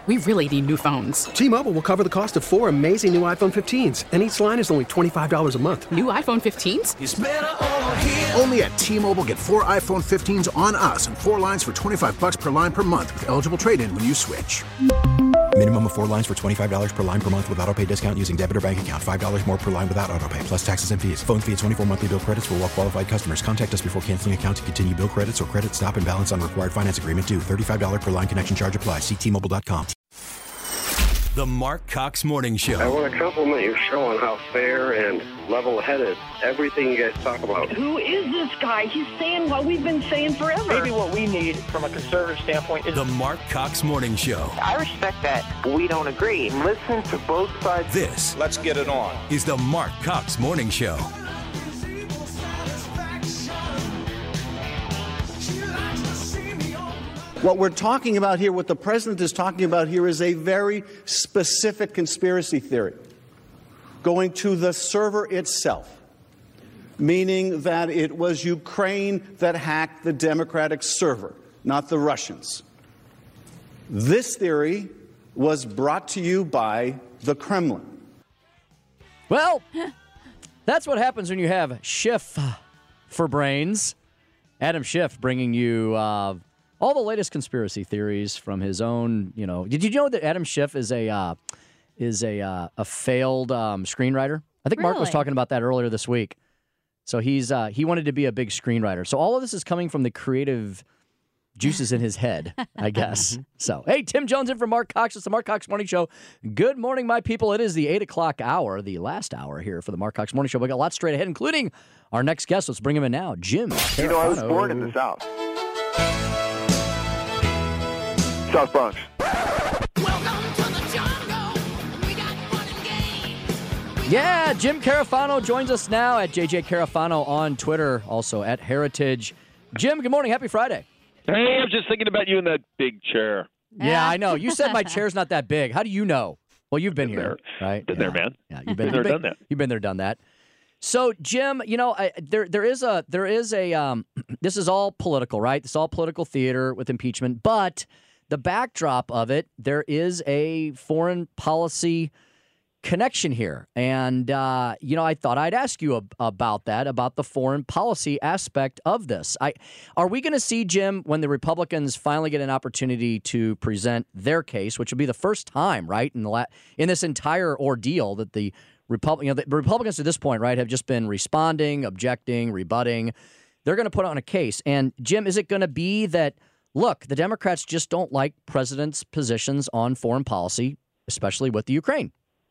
We really need new phones. T-Mobile will cover the cost of 4 amazing new iPhone 15s, and each line is only $25 a month. New iPhone 15s? It's better over here. Only at T-Mobile, get 4 iPhone 15s on us and 4 lines for $25 per line per month with eligible trade-in when you switch. Minimum of 4 lines for $25 per line per month with autopay discount using debit or bank account. $5 more per line without autopay, plus taxes and fees. Phone fee at 24 monthly bill credits for well-qualified customers. Contact us before canceling account to continue bill credits or credit stop and balance on required finance agreement due. $35 per line connection charge applies. See T-Mobile.com. The Mark Cox Morning Show. I want to compliment your show on how fair and level-headed everything you guys talk about. Who is this guy? He's saying what we've been saying forever. Maybe what we need from a conservative standpoint is The Mark Cox Morning Show. I respect that we don't agree. Listen to both sides. This, let's get it on, is the Mark Cox Morning Show. What we're talking about here, what the president is talking about here, is a very specific conspiracy theory going to the server itself, meaning that it was Ukraine that hacked the Democratic server, not the Russians. This theory was brought to you by the Kremlin. Well, that's what happens when you have Schiff for brains. Adam Schiff bringing you all the latest conspiracy theories from his own, Did you know that Adam Schiff is a failed screenwriter? I think Mark was talking about that earlier this week. So he wanted to be a big screenwriter. So all of this is coming from the creative juices in his head, I guess. So, hey, Tim Jones in for Mark Cox. It's the Mark Cox Morning Show. Good morning, my people. It is the 8 o'clock hour, the last hour here for the Mark Cox Morning Show. We got a lot straight ahead, including our next guest. Let's bring him in now, Jim. I was born in the South. South Bronx. Yeah, Jim Carafano joins us now at JJ Carafano on Twitter, also at Heritage. Jim, good morning. Happy Friday. Hey, I'm just thinking about you in that big chair. Yeah, I know. You said my chair's not that big. How do you know? Well, you've been here, right? Been there, man. Yeah, you've been there, done that. You've been there, done that. So, Jim, there is a this is all political, right? This is all political theater with impeachment, but the backdrop of it, there is a foreign policy connection here. And, I thought I'd ask you about that, about the foreign policy aspect of this. Are we going to see, Jim, when the Republicans finally get an opportunity to present their case, which would be the first time, right, in this entire ordeal that the Republicans to this point, right, have just been responding, objecting, rebutting. They're going to put on a case. And, Jim, is it going to be that, look, the Democrats just don't like presidents' positions on foreign policy, especially with the Ukraine?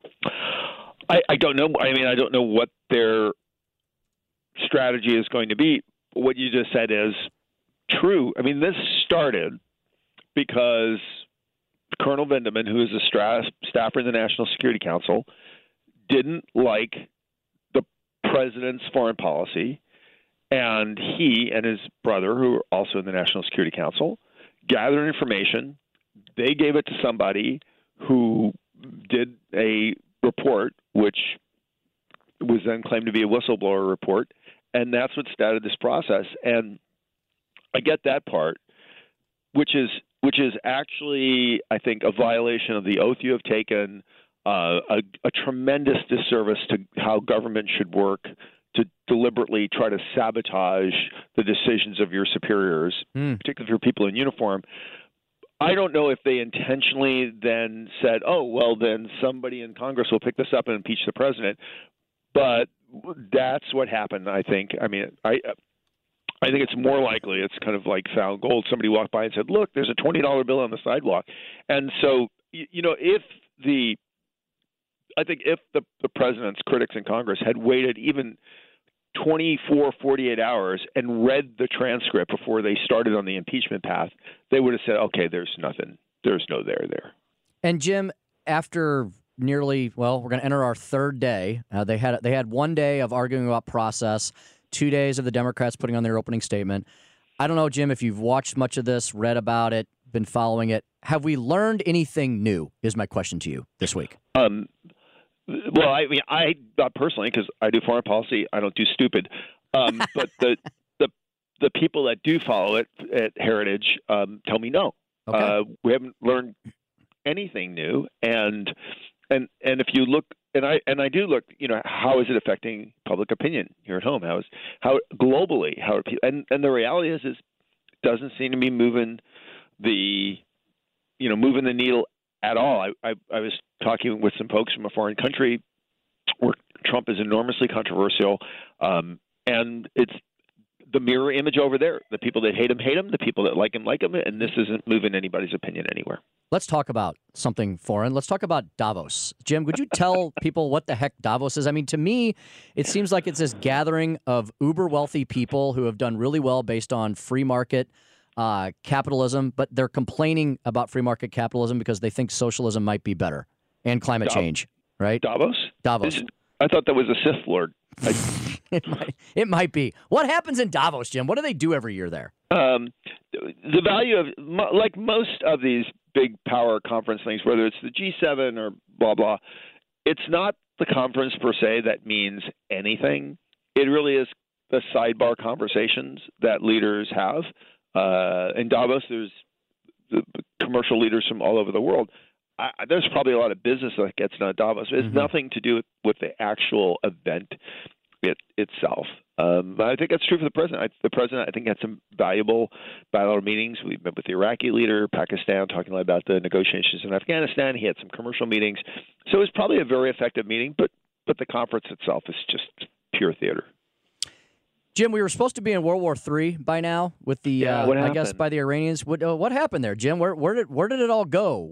I don't know. I mean, I don't know what their strategy is going to be. What you just said is true. I mean, this started because Colonel Vindman, who is a staffer in the National Security Council, didn't like the president's foreign policy, and he and his brother, who are also in the National Security Council, gathered information. They gave it to somebody who did a report, which was then claimed to be a whistleblower report, and that's what started this process. And I get that part, which is actually, I think, a violation of the oath you have taken, a tremendous disservice to how government should work, to deliberately try to sabotage the decisions of your superiors, particularly for people in uniform. I don't know if they intentionally then said, oh, well, then somebody in Congress will pick this up and impeach the president. But that's what happened, I think. I mean, I think it's more likely it's kind of like found gold. Somebody walked by and said, look, there's a $20 bill on the sidewalk. And so, if the president's critics in Congress had waited even 24, 48 hours and read the transcript before they started on the impeachment path, they would have said, okay, there's nothing. There's no there. And Jim, after we're going to enter our third day. They had 1 day of arguing about process, 2 days of the Democrats putting on their opening statement. I don't know, Jim, if you've watched much of this, read about it, been following it. Have we learned anything new is my question to you this week. Well, I mean, I not personally, because I do foreign policy, I don't do stupid. But the people that do follow it at Heritage tell me no. Okay. We haven't learned anything new. And if you look, and I do look, how is it affecting public opinion here at home? How globally? How are people? And the reality is doesn't seem to be moving the needle at all. I was talking with some folks from a foreign country where Trump is enormously controversial, and it's the mirror image over there. The people that hate him, the people that like him, and this isn't moving anybody's opinion anywhere. Let's talk about something foreign. Let's talk about Davos. Jim, would you tell people what the heck Davos is? I mean, to me, it seems like it's this gathering of uber wealthy people who have done really well based on free market capitalism, but they're complaining about free market capitalism because they think socialism might be better and climate change, right? Davos? I thought that was a Sith Lord. It might be. What happens in Davos, Jim? What do they do every year there? The value of, like most of these big power conference things, whether it's the G7 or blah, blah, it's not the conference per se that means anything. It really is the sidebar conversations that leaders have. In Davos, there's the commercial leaders from all over the world. There's probably a lot of business that gets done at Davos. It has nothing to do with the actual event itself. I think that's true for the president. The president, I think, had some valuable bilateral meetings. We met with the Iraqi leader, Pakistan, talking a lot about the negotiations in Afghanistan. He had some commercial meetings. So it was probably a very effective meeting, but the conference itself is just pure theater. Jim, we were supposed to be in World War III by now with the, I guess, by the Iranians. What happened there, Jim? Where did it all go?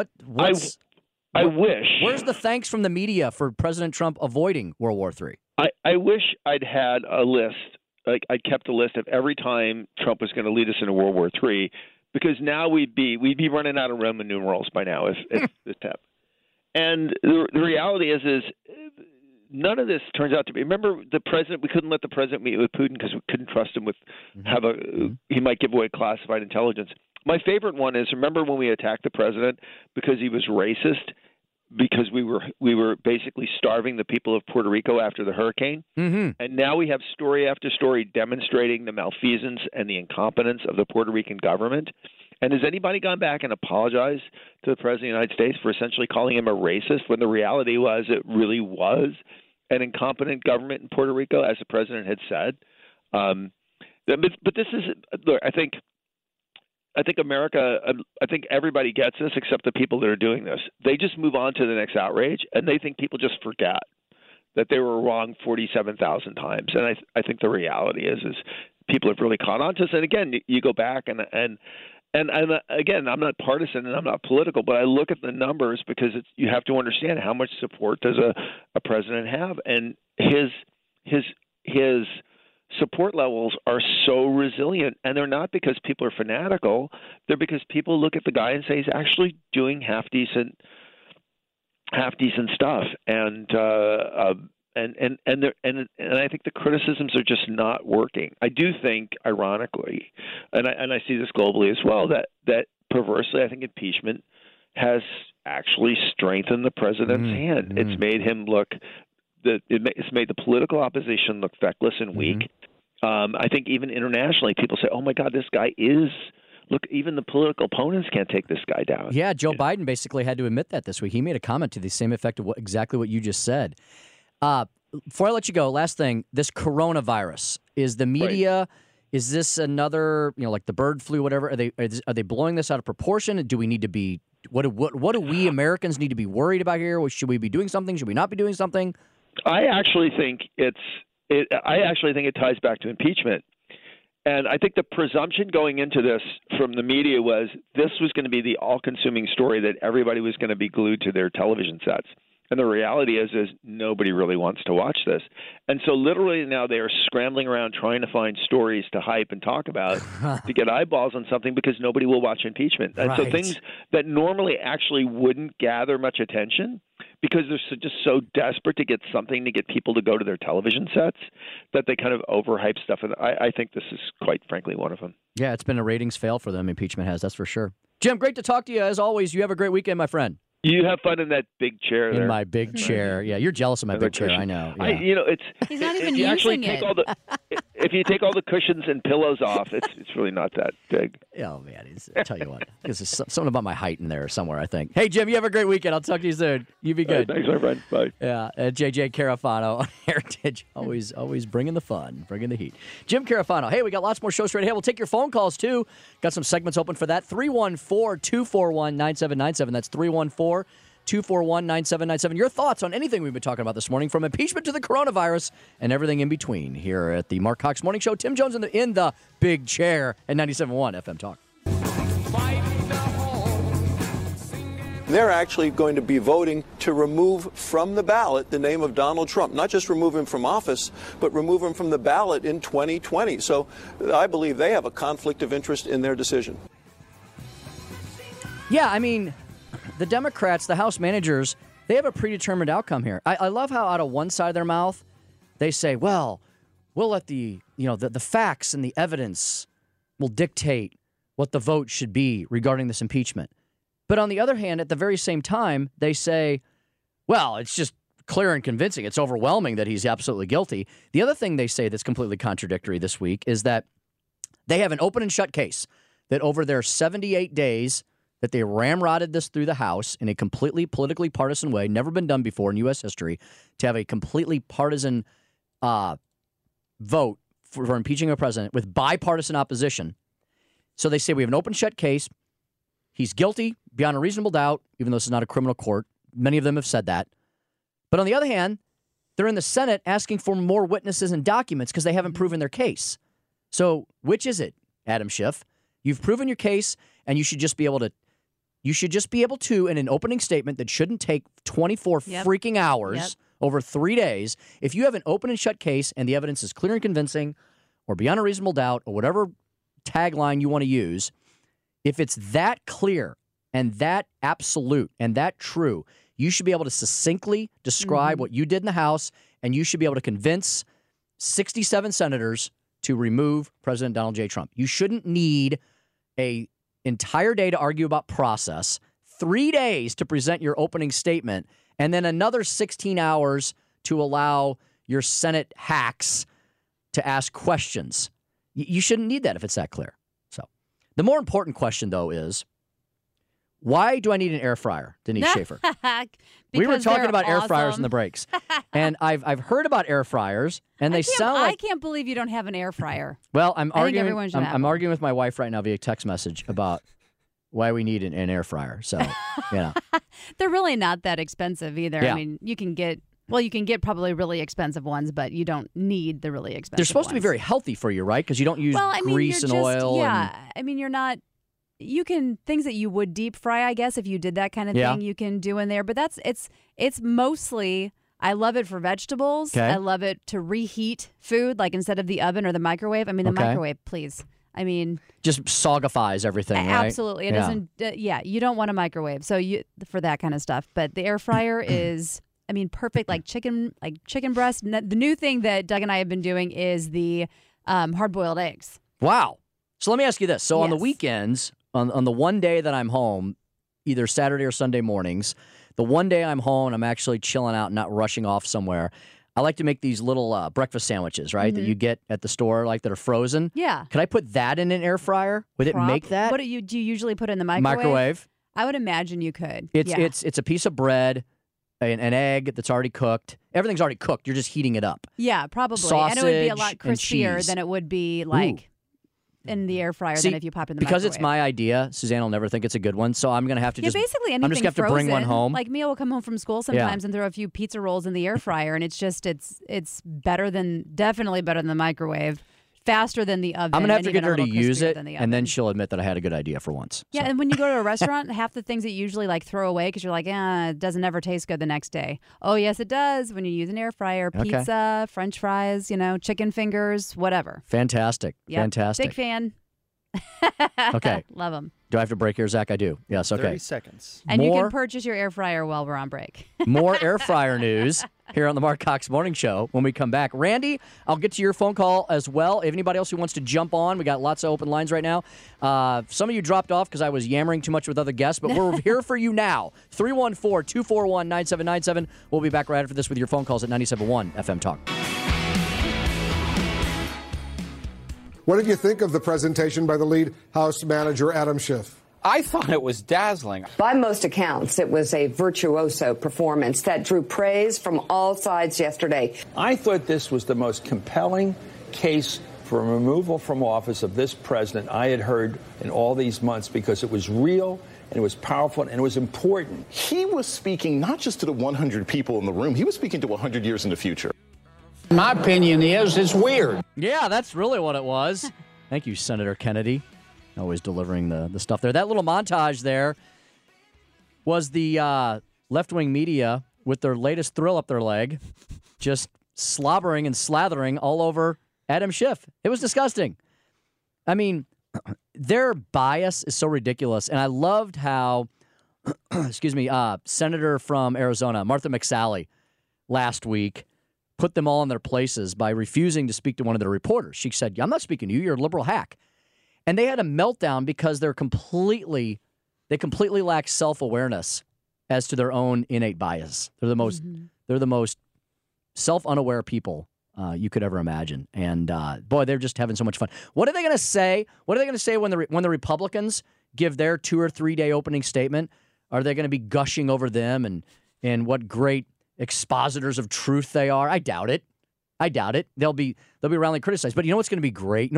I wish. Where's the thanks from the media for President Trump avoiding World War III? I wish I'd had a list. Like I kept a list of every time Trump was going to lead us into World War III, because now we'd be running out of Roman numerals by now if this happened. And the reality is none of this turns out to be. Remember, the president. We couldn't let the president meet with Putin because we couldn't trust him with he might give away classified intelligence. My favorite one is, remember when we attacked the president because he was racist, because we were basically starving the people of Puerto Rico after the hurricane, and now we have story after story demonstrating the malfeasance and the incompetence of the Puerto Rican government. And has anybody gone back and apologized to the President of the United States for essentially calling him a racist when the reality was it really was an incompetent government in Puerto Rico, as the president had said? But this is, look, I think America, I think everybody gets this except the people that are doing this. They just move on to the next outrage, and they think people just forget that they were wrong 47,000 times. And I think the reality is people have really caught on to this. And again, you go back and again, I'm not partisan and I'm not political, but I look at the numbers because you have to understand how much support does a president have, and his support levels are so resilient, and they're not because people are fanatical. They're because people look at the guy and say he's actually doing half decent stuff, and I think the criticisms are just not working. I do think, ironically, and I see this globally as well, that perversely, I think impeachment has actually strengthened the president's hand. It's made him look. It's made the political opposition look feckless and weak. I think even internationally, people say, "Oh my God, this guy is." Look, even the political opponents can't take this guy down. Yeah, Joe Biden basically had to admit that this week. He made a comment to the same effect of exactly what you just said. Before I let you go, last thing: this coronavirus, is the media. Right. Is this another, like the bird flu, whatever? Are they blowing this out of proportion? Do we need to be? What do we Americans need to be worried about here? Should we be doing something? Should we not be doing something? I actually think it ties back to impeachment. And I think the presumption going into this from the media was this was going to be the all-consuming story that everybody was going to be glued to their television sets. And the reality is nobody really wants to watch this. And so literally now they are scrambling around trying to find stories to hype and talk about to get eyeballs on something because nobody will watch impeachment. And so things that normally actually wouldn't gather much attention because they're just so desperate to get something to get people to go to their television sets that they kind of overhype stuff. And I think this is quite frankly one of them. Yeah, it's been a ratings fail for them. Impeachment has, that's for sure. Jim, great to talk to you. As always, you have a great weekend, my friend. You have fun in that big chair there. In my big chair. Yeah, you're jealous of my big chair. I know. Yeah. He's not even using it. if you take all the cushions and pillows off, it's really not that big. Oh, man. I'll tell you what. There's something about my height in there somewhere, I think. Hey, Jim, you have a great weekend. I'll talk to you soon. You be good. Thanks, my friend. Bye. Yeah, JJ Carafano on Heritage. Always bringing the fun, bringing the heat. Jim Carafano. Hey, we got lots more shows straight ahead. We'll take your phone calls, too. Got some segments open for that. 314-241-9797. That's 314-241-9797. Your thoughts on anything we've been talking about this morning, from impeachment to the coronavirus and everything in between, here at the Mark Cox Morning Show. Tim Jones in the big chair at 97.1 FM Talk. They're actually going to be voting to remove from the ballot the name of Donald Trump. Not just remove him from office, but remove him from the ballot in 2020. So I believe they have a conflict of interest in their decision. Yeah, I mean, the Democrats, the House managers, they have a predetermined outcome here. I love how out of one side of their mouth, they say, well, we'll let the facts and the evidence will dictate what the vote should be regarding this impeachment. But on the other hand, at the very same time, they say, well, it's just clear and convincing. It's overwhelming that he's absolutely guilty. The other thing they say that's completely contradictory this week is that they have an open and shut case, that over their 78 days that they ramrodded this through the House in a completely politically partisan way, never been done before in U.S. history, to have a completely partisan vote for impeaching a president with bipartisan opposition. So they say we have an open shut case. He's guilty beyond a reasonable doubt, even though this is not a criminal court. Many of them have said that. But on the other hand, they're in the Senate asking for more witnesses and documents because they haven't proven their case. So which is it, Adam Schiff? You've proven your case, and you should just be able to, in an opening statement that shouldn't take 24 freaking hours over 3 days, if you have an open and shut case and the evidence is clear and convincing or beyond a reasonable doubt or whatever tagline you want to use, if it's that clear and that absolute and that true, you should be able to succinctly describe what you did in the House, and you should be able to convince 67 senators to remove President Donald J. Trump. You shouldn't need an entire day to argue about process, 3 days to present your opening statement, and then another 16 hours to allow your Senate hacks to ask questions. You shouldn't need that if it's that clear. So the more important question, though, is why do I need an air fryer, Denise Schaefer? We were talking about air fryers in the breaks. And I've heard about air fryers, and they sound like... I can't believe you don't have an air fryer. Well, I'm arguing with my wife right now via text message about why we need an air fryer. So, They're really not that expensive either. Yeah. I mean, you can get probably really expensive ones, but you don't need the really expensive They're supposed to be ones. very healthy for you, right? Because you don't use grease and oil. Yeah. I mean, you're not... You can, things that you would deep fry, I guess, if you did that kind of thing, you can do in there. But it's mostly, I love it for vegetables. Okay. I love it to reheat food, like instead of the oven or the microwave. I mean, the microwave, please. I mean, just sogifies everything, right? Absolutely. It doesn't, you don't want a microwave. So for that kind of stuff. But the air fryer is, I mean, perfect, like chicken breast. The new thing that Doug and I have been doing is the hard-boiled eggs. Wow. So let me ask you this. So on the Yes. weekends, on the one day that I'm home, either Saturday or Sunday mornings, the one day I'm home, I'm actually chilling out, not rushing off somewhere. I like to make these little breakfast sandwiches, right, that you get at the store, like that are frozen. Yeah. Could I put that in an air fryer? Would it make that? What do you usually put in the microwave? Microwave. I would imagine you could. It's a piece of bread, an egg that's already cooked. Everything's already cooked. You're just heating it up. Yeah, probably. Sausage and it would be a lot and crispier cheese. than it would be like in the air fryer than if you popped it in the because microwave. it's my idea, Suzanne will never think it's a good one, so I'm going to have to basically anything I'm just going to have to bring one frozen. home. Like Mia will come home from school sometimes and throw a few pizza rolls in the air fryer, and it's definitely better than the microwave. Faster than the oven. I'm going to have to and get her to even a little use crispier it, than the and then oven. she'll admit that I had a good idea for once. Yeah, and when you go to a restaurant, half the things that you usually like throw away because you're like, it doesn't ever taste good the next day. Oh, yes, it does when you use an air fryer. Okay. Pizza, French fries, chicken fingers, whatever. Fantastic. Yep. Fantastic. Big fan. Okay. Love them. Do I have to break here, Zach? I do. Yes, okay. 30 seconds. And you can purchase your air fryer while we're on break. More air fryer news here on the Mark Cox Morning Show when we come back. Randy, I'll get to your phone call as well. If anybody else who wants to jump on, we got lots of open lines right now. Some of you dropped off because I was yammering too much with other guests, but we're here for you now. 314-241-9797. We'll be back right after this with your phone calls at 97.1 FM Talk. What did you think of the presentation by the lead House manager, Adam Schiff? I thought it was dazzling. By most accounts, it was a virtuoso performance that drew praise from all sides yesterday. I thought this was the most compelling case for removal from office of this president I had heard in all these months, because it was real and it was powerful and it was important. He was speaking not just to the 100 people in the room, he was speaking to 100 years in the future. My opinion is it's weird. Yeah, that's really what it was. Thank you, Senator Kennedy. Always delivering the stuff there. That little montage there was the left-wing media with their latest thrill up their leg, just slobbering and slathering all over Adam Schiff. It was disgusting. I mean, their bias is so ridiculous. And I loved how, Senator from Arizona, Martha McSally, last week put them all in their places by refusing to speak to one of their reporters. She said, I'm not speaking to you. You're a liberal hack. And they had a meltdown because they completely lack self-awareness as to their own innate bias. They're the most self-unaware people you could ever imagine. And boy, they're just having so much fun. What are they going to say? What are they going to say when the Republicans give their 2 or 3 day opening statement? Are they going to be gushing over them and what great expositors of truth they are? I doubt it. They'll be roundly criticized. But you know what's going to be great?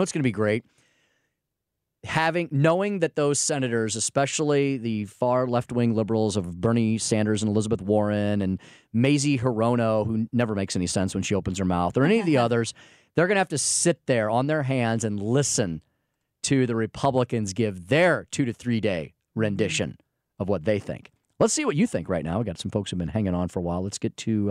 Knowing that those senators, especially the far left-wing liberals of Bernie Sanders and Elizabeth Warren and Mazie Hirono, who never makes any sense when she opens her mouth, or any of the others, they're going to have to sit there on their hands and listen to the Republicans give their 2 to 3 day rendition of what they think. Let's see what you think right now. We got some folks who've been hanging on for a while. Let's get to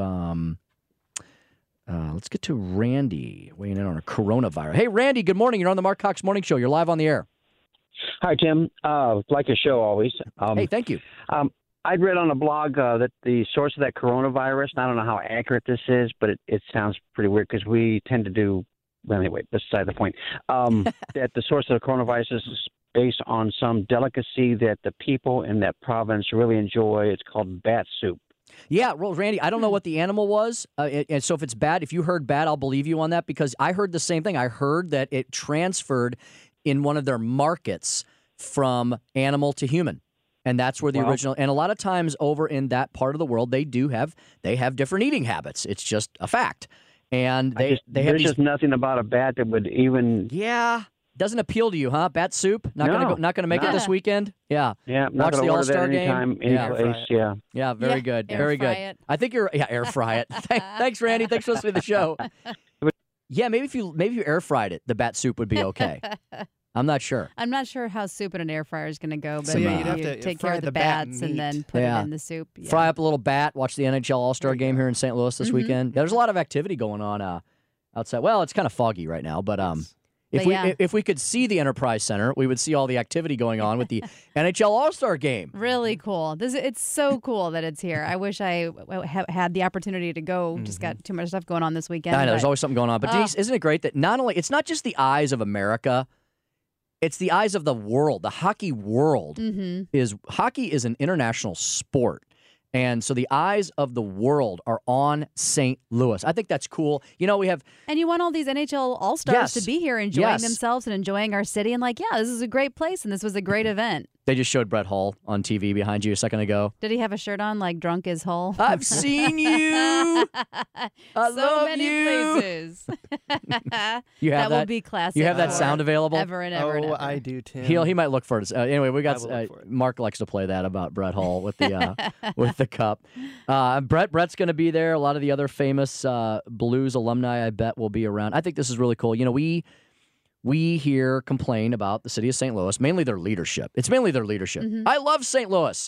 Randy weighing in on a coronavirus. Hey, Randy, good morning. You're on the Mark Cox Morning Show. You're live on the air. Hi, Tim. Like your show always. Hey, thank you. I'd read on a blog that the source of that coronavirus, and I don't know how accurate this is, but it sounds pretty weird because we tend to do, well, anyway, beside the point, that the source of the coronavirus is based on some delicacy that the people in that province really enjoy. It's called bat soup. Yeah, well, Randy, I don't know what the animal was, and so if it's bad, if you heard bad, I'll believe you on that, because I heard the same thing. I heard that it transferred in one of their markets from animal to human. And that's where the original, and a lot of times over in that part of the world, they have different eating habits. It's just a fact. And there's just nothing about a bat that would even. Yeah. Doesn't appeal to you, huh? Bat soup? Not gonna make it this weekend? Yeah. Yeah. Watch the All-Star game. Yeah. Yeah, very good. Very good. It. I think air fry it. Thanks, Randy. Thanks for listening to the show. Yeah, maybe if you air fried it, the bat soup would be okay. I'm not sure. I'm not sure how soup in an air fryer is going to go, but So, yeah, you'd have you to take fry care of the the bat bats and and then put it in the soup. Yeah. Fry up a little bat, watch the NHL All-Star game here in St. Louis this weekend. Yeah, there's a lot of activity going on outside. Well, it's kind of foggy right now, but if we could see the Enterprise Center, we would see all the activity going on with the NHL All-Star game. Really cool. It's so cool that it's here. I wish I had the opportunity to go. Just got too much stuff going on this weekend. I know, there's always something going on. But Denise, isn't it great that it's not just the eyes of America, it's the eyes of the world. The hockey world hockey is an international sport. And so the eyes of the world are on St. Louis. I think that's cool. You know, we have... And you want all these NHL All-Stars to be here enjoying themselves and enjoying our city. And this is a great place and this was a great event. They just showed Brett Hull on TV behind you a second ago. Did he have a shirt on like drunk as Hull? I've seen you. I love many you. places. You have that will be classic. You have that sound available? Ever and ever and ever. I do, Tim. He might look for it. Anyway, we got Mark likes to play that about Brett Hull with the with the cup. Brett's going to be there. A lot of the other famous Blues alumni, I bet, will be around. I think this is really cool. You know, we here complain about the city of St. Louis, mainly their leadership. It's mainly their leadership. I love St. Louis.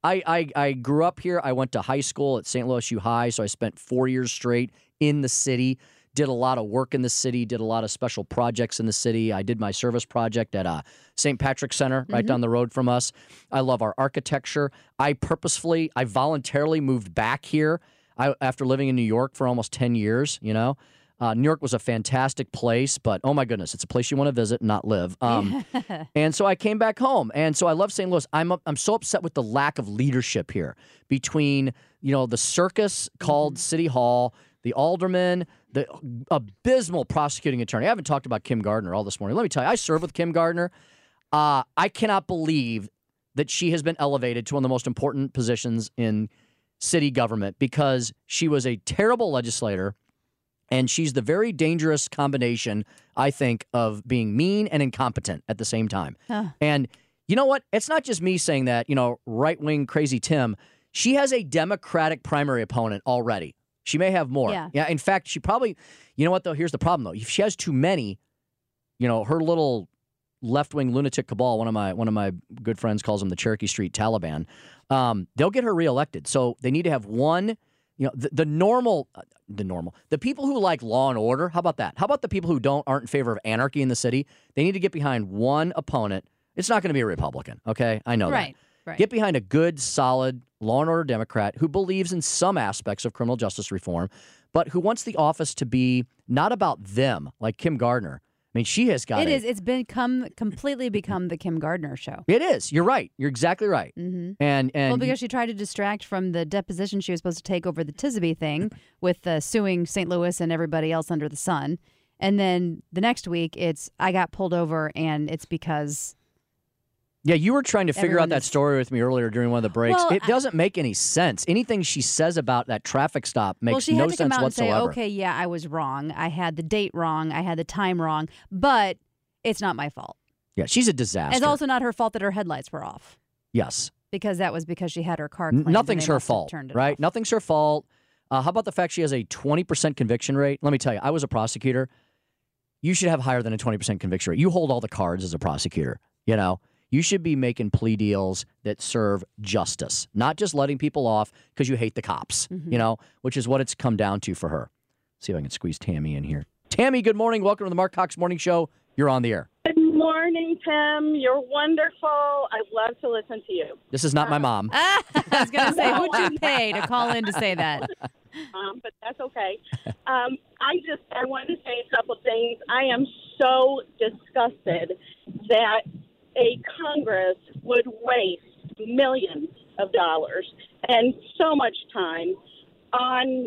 I grew up here. I went to high school at St. Louis U High, so I spent 4 years straight in the city, did a lot of work in the city, did a lot of special projects in the city. I did my service project at St. Patrick's Center right down the road from us. I love our architecture. I voluntarily moved back here after living in New York for almost 10 years, you know. New York was a fantastic place, but oh my goodness, it's a place you want to visit, not live. And so I came back home, and so I love St. Louis. I'm so upset with the lack of leadership here between the circus called City Hall, the aldermen, the abysmal prosecuting attorney. I haven't talked about Kim Gardner all this morning. Let me tell you, I serve with Kim Gardner. I cannot believe that she has been elevated to one of the most important positions in city government because she was a terrible legislator, and she's the very dangerous combination, I think, of being mean and incompetent at the same time. And you know what? It's not just me saying that, right-wing crazy Tim. She has a Democratic primary opponent already. She may have more. Yeah. In fact, she probably, you know what, though? Here's the problem, though. If she has too many, her little left-wing lunatic cabal, one of my good friends calls them the Cherokee Street Taliban, they'll get her reelected. So they need to have one, the people who like law and order, how about that? How about the people who aren't in favor of anarchy in the city? They need to get behind one opponent. It's not going to be a Republican, okay? I know that. Right. Get behind a good, solid law and order Democrat who believes in some aspects of criminal justice reform, but who wants the office to be not about them, like Kim Gardner. I mean, she has got It's completely become the Kim Gardner show. It is. You're right. You're exactly right. Mm-hmm. And well, because she tried to distract from the deposition she was supposed to take over the Tisby thing with suing St. Louis and everybody else under the sun. And then the next week, I got pulled over, and it's because... Yeah, you were trying to figure out that story with me earlier during one of the breaks. Well, it doesn't make any sense. Anything she says about that traffic stop makes she had no to sense come out whatsoever. And say, okay, yeah, I was wrong. I had the date wrong. I had the time wrong. But it's not my fault. Yeah, she's a disaster. It's also not her fault that her headlights were off. Yes. Because that was because she had her car cleaned. Nothing's her fault, right? Nothing's her fault. How about the fact she has a 20% conviction rate? Let me tell you, I was a prosecutor. You should have higher than a 20% conviction rate. You hold all the cards as a prosecutor, You should be making plea deals that serve justice, not just letting people off because you hate the cops, which is what it's come down to for her. See if I can squeeze Tammy in here. Tammy, good morning. Welcome to the Mark Cox Morning Show. You're on the air. Good morning, Tim. You're wonderful. I love to listen to you. This is not my mom. I was going to say, who'd you pay to call in to say that? But that's okay. I wanted to say a couple things. I am so disgusted that a Congress would waste millions of dollars and so much time on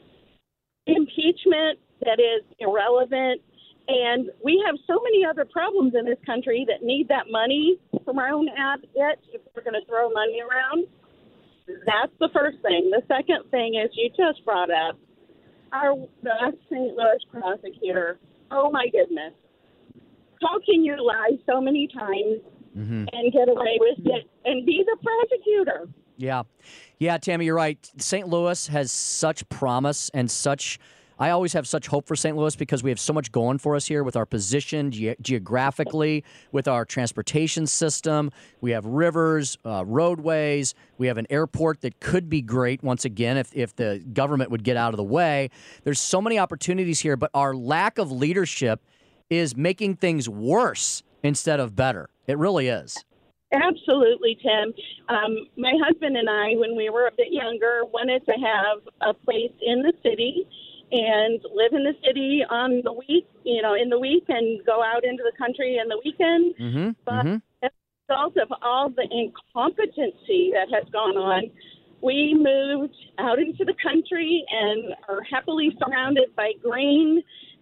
impeachment that is irrelevant. And we have so many other problems in this country that need that money thrown at it if we're going to throw money around. That's the first thing. The second thing is you just brought up our best St. Louis prosecutor. Oh, my goodness. How can you lie so many times and get away with it and be the prosecutor? Yeah, Tammy, you're right. St. Louis has such promise and I always have such hope for St. Louis because we have so much going for us here with our position geographically, with our transportation system. We have rivers, roadways. We have an airport that could be great once again if the government would get out of the way. There's so many opportunities here, but our lack of leadership is making things worse instead of better. It really is. Absolutely, Tim. My husband and I, when we were a bit younger, wanted to have a place in the city and live in the city on the week, in the week, and go out into the country in the weekend. But as a result of all the incompetency that has gone on, we moved out into the country and are happily surrounded by green,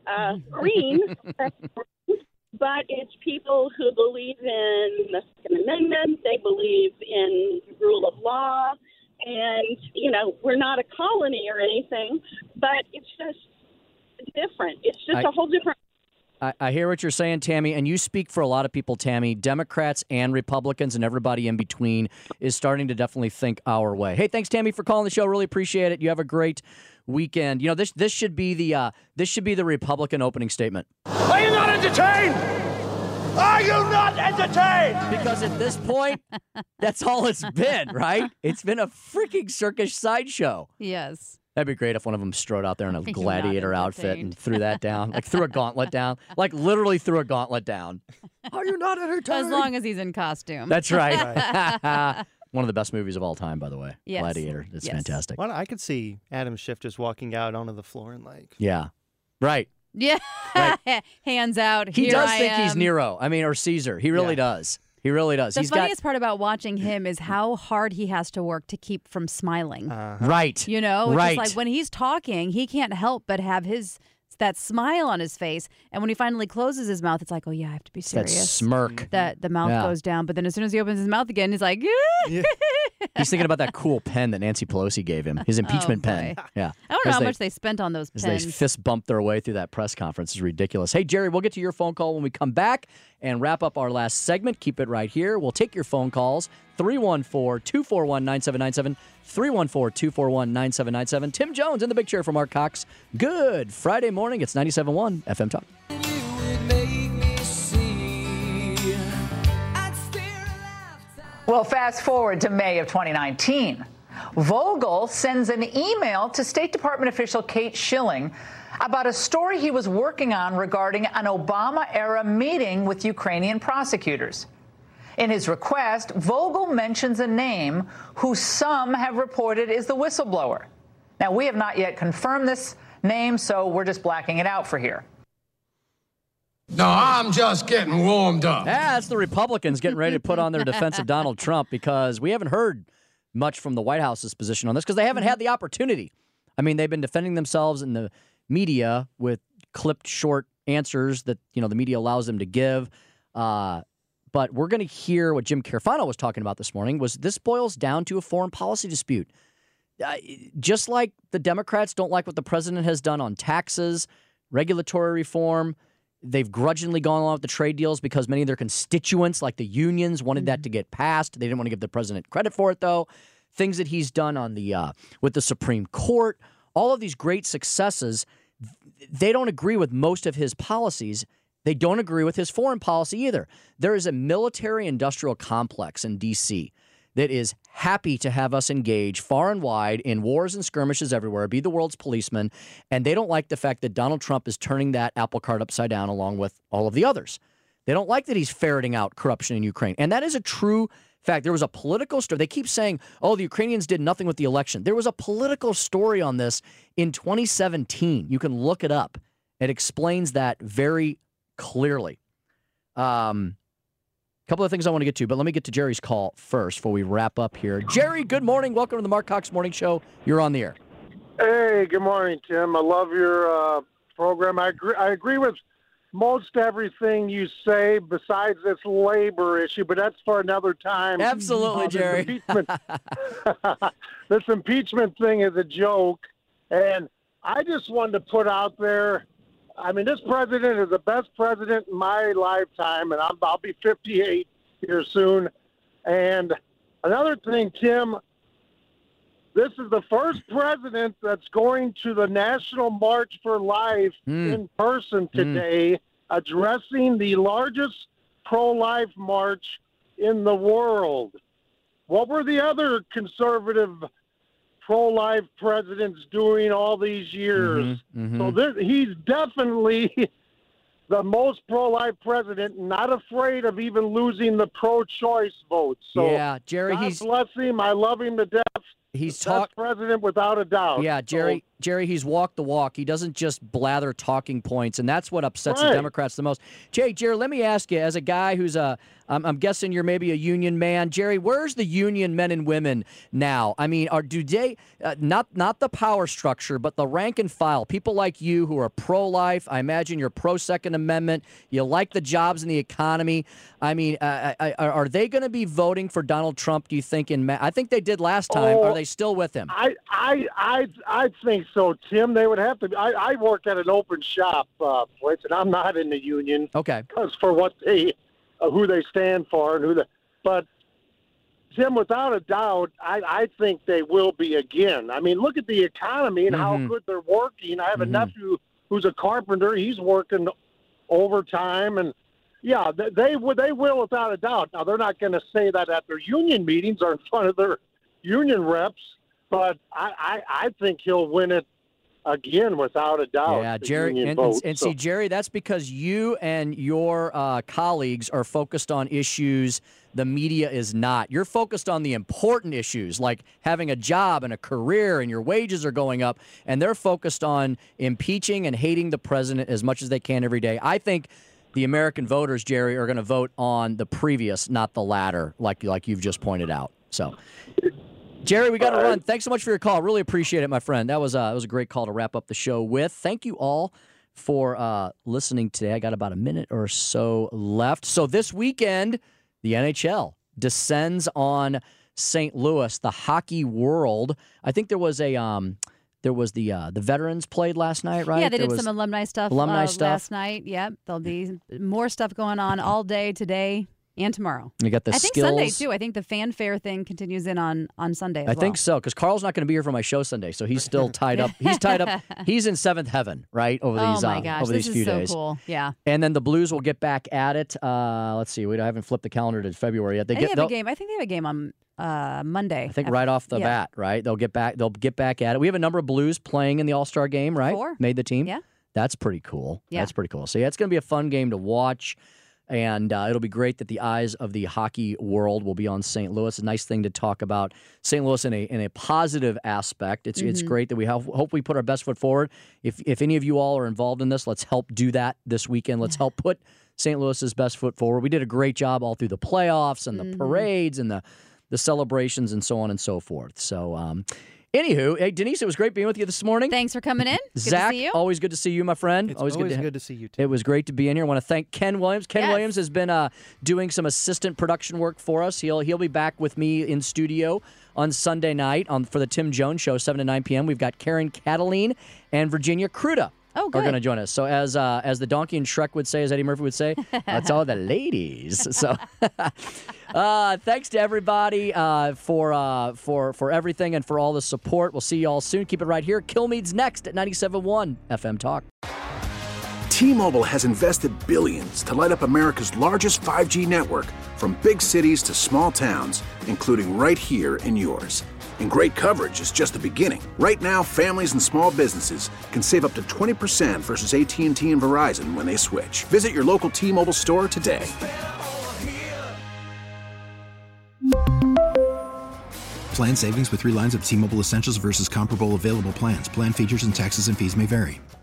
but it's people who believe in the Second Amendment. They believe in rule of law. And, we're not a colony or anything, but it's just different. It's just a whole different. I hear what you're saying, Tammy, and you speak for a lot of people, Tammy. Democrats and Republicans and everybody in between is starting to definitely think our way. Hey, thanks, Tammy, for calling the show. Really appreciate it. You have a great weekend. This should be the Republican opening statement. Are you not entertained? Are you not entertained? Because at this point, that's all it's been, right? It's been a freaking circus sideshow. Yes. That'd be great if one of them strode out there in a gladiator outfit and threw that down. Like threw a gauntlet down. Like literally threw a gauntlet down. Are you not entertained? As long as he's in costume. That's right. One of the best movies of all time, by the way. Yes. Gladiator. It's fantastic. Well, I could see Adam Schiff just walking out onto the floor and Yeah. Right. Yeah. Right. Hands out. He does think he's Nero. Or Caesar. He really does. He really does. The funniest part about watching him is how hard he has to work to keep from smiling. Right. You know, it's right. just like when he's talking, he can't help but have that smile on his face. And when he finally closes his mouth, it's like, oh, yeah, I have to be serious. That smirk. That the mouth goes down. But then as soon as he opens his mouth again, he's like, yeah. He's thinking about that cool pen that Nancy Pelosi gave him, his impeachment pen. Yeah. I don't know how much they spent on those as pens. they fist bumped their way through that press conference. It's ridiculous. Hey, Jerry, we'll get to your phone call when we come back and wrap up our last segment. Keep it right here. We'll take your phone calls, 314-241-9797, 314-241-9797. Tim Jones in the big chair for Mark Cox. Good Friday morning. It's 97.1 FM Talk. Well, fast forward to May of 2019. Vogel sends an email to State Department official Kate Schilling about a story he was working on regarding an Obama-era meeting with Ukrainian prosecutors. In his request, Vogel mentions a name who some have reported is the whistleblower. Now, we have not yet confirmed this name, so we're just blacking it out for here. No, I'm just getting warmed up. That's the Republicans getting ready to put on their defense of Donald Trump, because we haven't heard much from the White House's position on this because they haven't had the opportunity. I mean, they've been defending themselves in the media with clipped short answers that, the media allows them to give. But we're going to hear what Jim Carafano was talking about this morning. This boils down to a foreign policy dispute. Just like the Democrats don't like what the president has done on taxes, regulatory reform, they've grudgingly gone along with the trade deals because many of their constituents, like the unions, wanted that to get passed. They didn't want to give the president credit for it, though. Things that he's done on with the Supreme Court, all of these great successes, they don't agree with most of his policies. They don't agree with his foreign policy either. There is a military-industrial complex in D.C. that is happy to have us engage far and wide in wars and skirmishes everywhere, be the world's policeman, and they don't like the fact that Donald Trump is turning that apple cart upside down along with all of the others. They don't like that he's ferreting out corruption in Ukraine, and that is a true fact. There was a political story. They keep saying, oh, the Ukrainians did nothing with the election. There was a political story on this in 2017. You can look it up. It explains that very clearly. Couple of things I want to get to, but let me get to Jerry's call first before we wrap up here. Jerry, good morning. Welcome to the Mark Cox Morning Show. You're on the air. Hey, good morning, Tim. I love your program. I agree with most everything you say besides this labor issue, but that's for another time. Absolutely, Jerry. This impeachment thing is a joke, and I just wanted to put out there, I mean, this president is the best president in my lifetime, and I'll be 58 here soon. And another thing, Tim, this is the first president that's going to the National March for Life in person today, addressing the largest pro-life march in the world. What were the other conservative pro-life presidents doing all these years? So he's definitely the most pro-life president, not afraid of even losing the pro-choice vote. So yeah, Jerry, God bless him. I love him to death. He's best president without a doubt. Yeah, Jerry, he's walked the walk. He doesn't just blather talking points, and that's what upsets the Democrats the most. Jerry, let me ask you, as a guy who's I'm guessing you're maybe a union man. Jerry, where's the union men and women now? I mean, do they not the power structure, but the rank and file, people like you who are pro-life? I imagine you're pro-Second Amendment. You like the jobs and the economy. I mean, are they going to be voting for Donald Trump? Do you think I think they did last time. Are they still with him? I think so, Tim. They would have to. I work at an open shop place, and I'm not in the union. Okay. Because for what who they stand for and but Tim, without a doubt, I think they will be again. I mean, look at the economy and how good they're working. I have a nephew who's a carpenter. He's working overtime, and yeah, they will without a doubt. Now, they're not going to say that at their union meetings or in front of their union reps, but I think he'll win it again without a doubt. Yeah, Jerry, and see, Jerry, that's because you and your colleagues are focused on issues the media is not. You're focused on the important issues like having a job and a career and your wages are going up, and they're focused on impeaching and hating the president as much as they can every day. I think the American voters, Jerry, are going to vote on the previous, not the latter, like you've just pointed out. So, Jerry, we got to run. Thanks so much for your call. Really appreciate it, my friend. That was a great call to wrap up the show with. Thank you all for listening today. I got about a minute or so left. So this weekend, the NHL descends on St. Louis, the hockey world. I think there was the veterans played last night, right? Yeah, they did some alumni stuff last night. Yep, there'll be more stuff going on all day today and tomorrow. You got the I think skills. Sunday, too. I think the fanfare thing continues in on Sunday as I think so, because Carl's not going to be here for my show Sunday, so he's still tied up. He's tied up. He's in seventh heaven, right, over these my gosh, over these few days. This is so cool. Yeah. And then the Blues will get back at it. Let's see. I haven't flipped the calendar to February yet. I think they have a game on Monday. I think right off the bat, right? They'll get back at it. We have a number of Blues playing in the All-Star game, right? 4. Made the team. Yeah. That's pretty cool. Yeah. That's pretty cool. So, yeah, it's going to be a fun game to watch. And it'll be great that the eyes of the hockey world will be on St. Louis. A nice thing to talk about St. Louis in a positive aspect. It's great that we hope we put our best foot forward. If any of you all are involved in this, let's help do that this weekend. Let's help put St. Louis's best foot forward. We did a great job all through the playoffs and the parades and the celebrations and so on and so forth. So, anywho, hey, Denise, it was great being with you this morning. Thanks for coming in. Good Zach, to see you. always good to see you, my friend. It's always good to see you, too. It was great to be in here. I want to thank Ken Williams. Ken Williams has been doing some assistant production work for us. He'll be back with me in studio on Sunday night for the Tim Jones Show, 7 to 9 p.m. We've got Karen Cataline and Virginia Cruda. Oh, good. Are going to join us. So as the donkey and Shrek would say, as Eddie Murphy would say, that's all the ladies. So thanks to everybody for everything and for all the support. We'll see you all soon. Keep it right here. Kilmeade's next at 97.1 FM Talk. T-Mobile has invested billions to light up America's largest 5G network, from big cities to small towns, including right here in yours. And great coverage is just the beginning. Right now, families and small businesses can save up to 20% versus AT&T and Verizon when they switch. Visit your local T-Mobile store today. Plan savings with 3 lines of T-Mobile Essentials versus comparable available plans. Plan features and taxes and fees may vary.